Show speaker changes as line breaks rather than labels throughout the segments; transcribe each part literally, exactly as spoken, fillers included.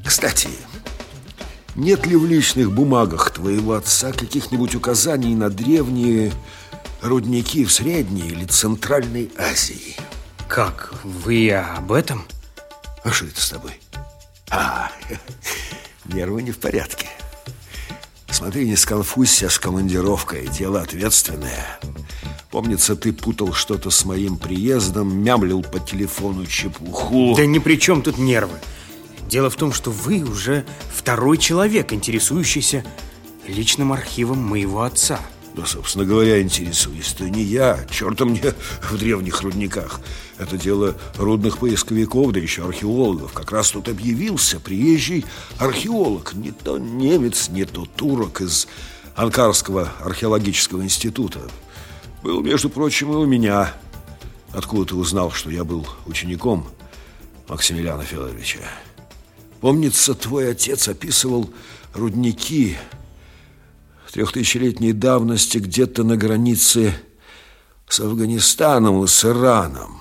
Кстати, нет ли в личных бумагах твоего отца каких-нибудь указаний на древние рудники в Средней или Центральной Азии?
Как? Вы об этом?
А что это с тобой? А, нервы не в порядке. Смотри, не сконфузься с командировкой, дело ответственное. Помнится, ты путал что-то с моим приездом, мямлил по телефону чепуху.
Да ни при чем тут нервы. Дело в том, что вы уже второй человек, интересующийся личным архивом моего отца.
Да, собственно говоря, интересуюсь-то не я. Черта мне в древних рудниках. Это дело рудных поисковиков, да еще археологов. Как раз тут объявился приезжий археолог. Не то немец, не то турок из Анкарского археологического института. Был, между прочим, и у меня. Откуда ты узнал, что я был учеником Максимилиана Федоровича? Помнится, твой отец описывал рудники трехтысячелетней давности где-то на границе с Афганистаном и с Ираном.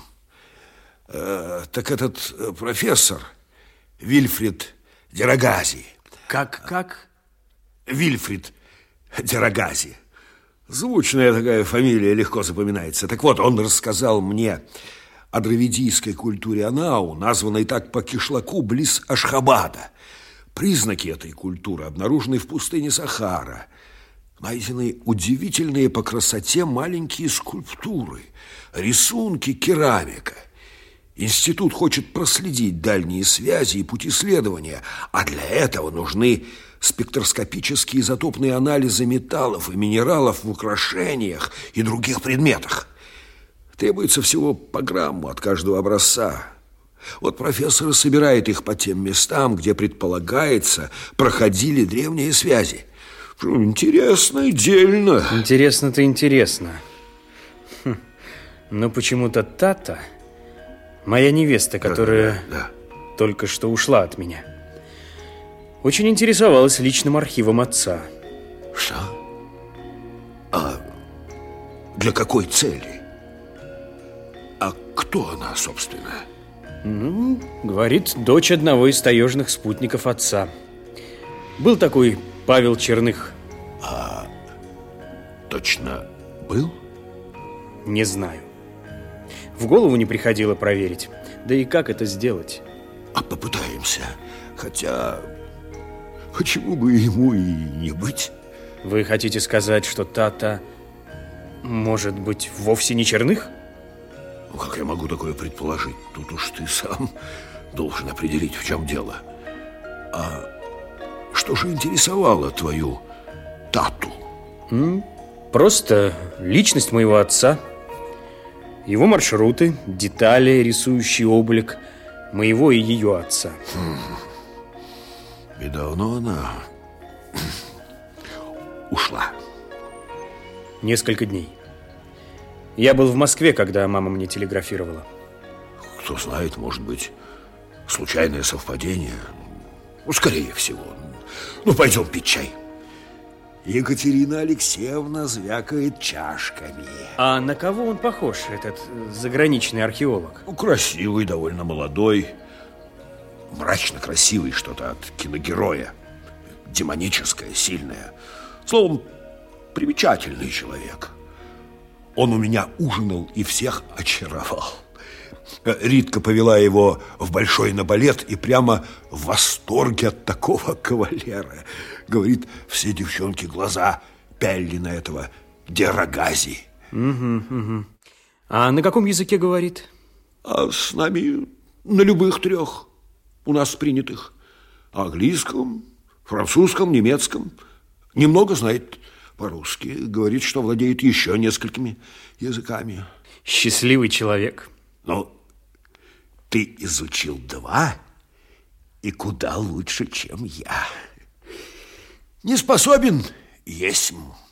Э, так этот профессор Вильфрид Дерогази.
Как, как?
Вильфрид Дерогази. Звучная такая фамилия, легко запоминается. Так вот, он рассказал мне о дравидийской культуре Анау, названной так по кишлаку близ Ашхабада. Признаки этой культуры обнаружены в пустыне Сахара. Найдены удивительные по красоте маленькие скульптуры, рисунки, керамика. Институт хочет проследить дальние связи и пути следования, а для этого нужны спектроскопические изотопные анализы металлов и минералов в украшениях и других предметах. Требуется всего по грамму от каждого образца. Вот профессор собирает их по тем местам, где, предполагается, проходили древние связи. Интересно и дельно.
Интересно-то интересно. Хм. Но почему-то Тата, моя невеста, которая
да, да,
да. только что ушла от меня, очень интересовалась личным архивом отца.
Что? А для какой цели? А кто она, собственно?
Ну, говорит, дочь одного из таежных спутников отца. Был такой Павел Черных.
А точно был?
Не знаю. В голову не приходило проверить. Да и как это сделать?
А попытаемся. Хотя, почему бы ему и не быть?
Вы хотите сказать, что Тата может быть вовсе не Черных?
Ну, как я могу такое предположить? Тут уж ты сам должен определить, в чем дело. А что же интересовало твою Тату?
М? Просто личность моего отца, его маршруты, детали, рисующие облик моего и ее отца.
Хм. И давно она ушла?
Несколько дней. Я был в Москве, когда мама мне телеграфировала.
Кто знает, может быть, случайное совпадение. Ну, скорее всего. Ну, пойдем пить чай. Екатерина Алексеевна звякает чашками.
А на кого он похож, этот заграничный археолог?
Ну, красивый, довольно молодой. Мрачно красивый, что-то от киногероя. Демоническое, сильное. Словом, примечательный человек. Он у меня ужинал и всех очаровал. Ритка повела его в большой на балет и прямо в восторге от такого кавалера. Говорит, все девчонки глаза пялили на этого Дерогази.
Угу, угу. А на каком языке говорит?
А с нами на любых трех у нас принятых. Английском, французском, немецком. Немного знает по-русски. Говорит, что владеет еще несколькими языками.
Счастливый человек.
Ну, ты изучил два, и куда лучше, чем я. Не способен, есмь.